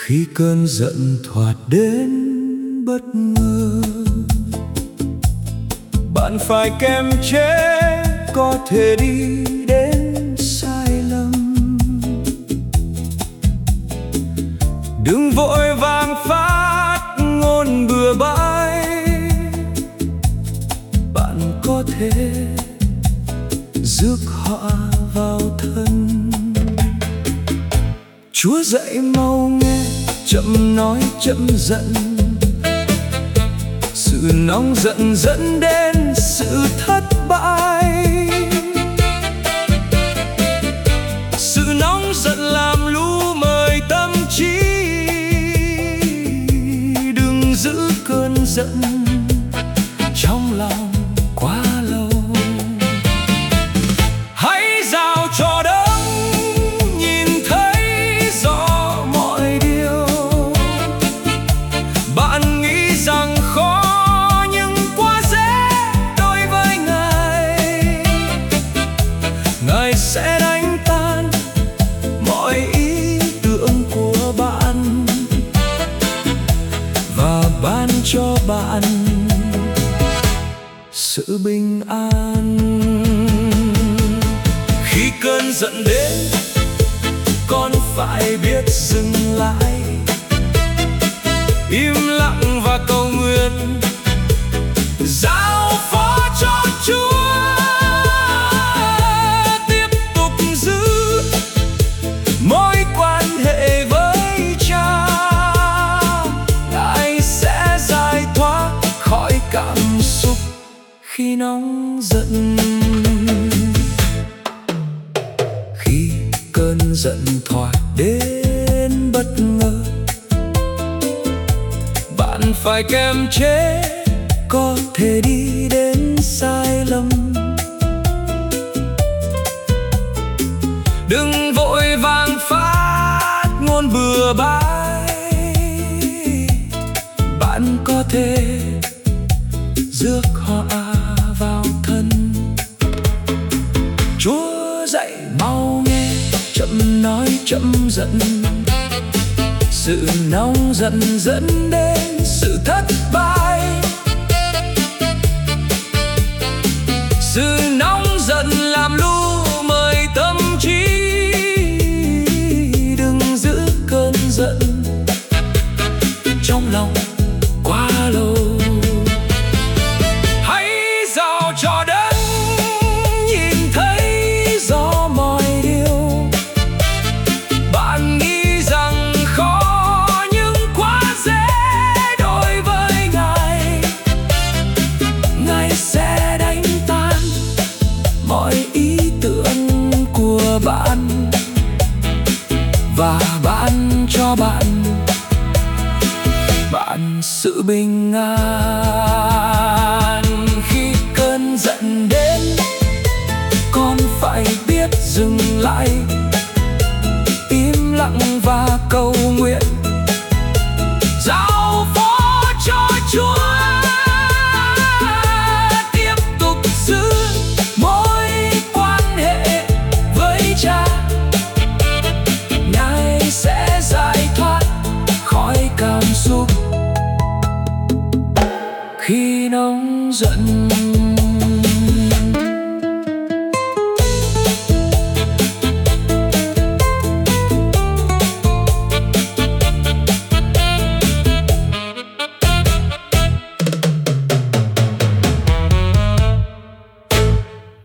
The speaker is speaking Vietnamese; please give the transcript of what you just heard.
Khi cơn giận thoạt đến bất ngờ, bạn phải kiềm chế, có thể đi đến sai lầm. Đừng vội vàng phát ngôn bừa bãi, bạn có thể rước họa vào thân. Chúa dạy mau nghe, chậm nói chậm giận. Sự nóng giận dẫn đến sự thất bại. Sự nóng giận làm lu mờ tâm trí. Đừng giữ cơn giận trong lòng quá lâu. Hãy giao cho đấng nhìn thấy rõ mọi điều. Bạn nghĩ rằng khó, nhưng quá dễ đối với Ngài. Ngài sẽ đánh tan mọi ý tưởng của bạn và ban cho bạn sự bình an. Khi cơn giận đến, con phải biết dừng lại, im lặng và cầu nguyện, giao phó cho Chúa. Tiếp tục giữ mối quan hệ với Cha. Ngài sẽ giải thoát khỏi cảm xúc khi nóng giận. Khi cơn giận thoạt đến bất ngờ, bạn phải kiềm chế, có thể đi đến sai lầm. Đừng vội vàng phát ngôn bừa bãi, bạn có thể rước họa vào thân. Chúa dạy mau nghe, chậm nói chậm giận. Sự nóng giận dẫn đến sự thất bại. Sự nóng giận làm lu mờ tâm trí. Đừng giữ cơn giận trong lòng quá lâu. Hãy giao cho đấng nhìn thấy rõ mọi điều. Bạn nghĩ rằng khó, nhưng quá dễ đối với Ngài. Ngài sẽ đánh tan mọi ý tưởng của bạn và ban cho bạn sự bình an. Khi cơn giận đến, con phải biết dừng lại, im lặng và cầu nguyện, giao phó cho Chúa. Tiếp tục giữ mối quan hệ với Cha. Ngài sẽ giải thoát khỏi cảm xúc khi nóng giận.